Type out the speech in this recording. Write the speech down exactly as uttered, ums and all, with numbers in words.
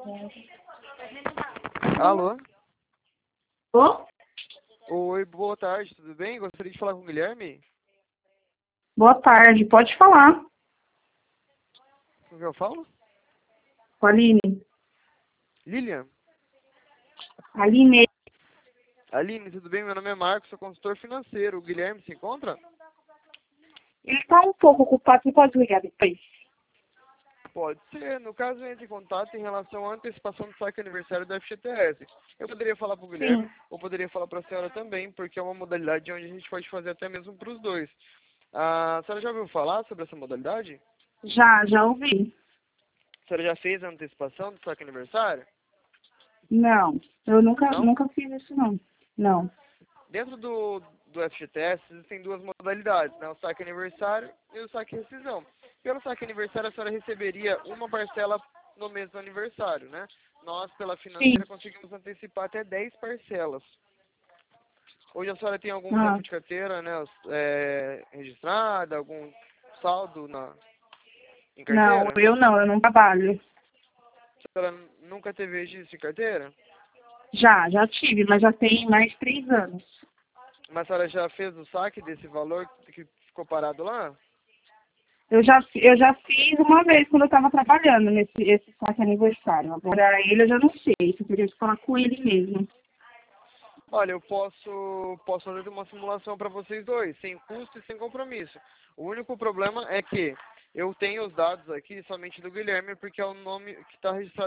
Alô? Ô? Oi, boa tarde, tudo bem? Gostaria de falar com o Guilherme? Boa tarde, pode falar. Com quem eu falo? Com a Aline. Lilian? Aline, Aline, tudo bem? Meu nome é Marcos, sou consultor financeiro. O Guilherme se encontra? ele está um pouco ocupado, você pode ligar depois? Pode ser. No caso, entre em contato em relação à antecipação do saque aniversário do F G T S. Eu poderia falar para o Guilherme, Sim. ou poderia falar para a senhora também, porque é uma modalidade onde a gente pode fazer até mesmo para os dois. A senhora já ouviu falar sobre essa modalidade? Já, já ouvi. A senhora já fez a antecipação do saque aniversário? Não, eu nunca, Não? nunca fiz isso não. Não. Dentro do, do F G T S existem duas modalidades, né? O saque aniversário e o saque rescisão. Pelo saque aniversário, a senhora receberia uma parcela no mês do aniversário, né? Nós, pela Sim. financeira, conseguimos antecipar até dez parcelas. Hoje a senhora tem algum Ah, tempo de carteira, né? É, registrada, algum saldo na, em não, carteira? eu não, eu não trabalho. A senhora nunca teve registro em carteira? Já, já tive, mas já tem mais de três anos. Mas a senhora já fez o saque desse valor que ficou parado lá? Eu já, fi- eu já fiz uma vez quando eu estava trabalhando nesse esse saque aniversário. Agora ele eu já não sei, eu teria que falar com ele mesmo. Olha, eu posso, posso fazer uma simulação para vocês dois, sem custo e sem compromisso. O único problema é que eu tenho os dados aqui somente do Guilherme, porque é o nome que está registrado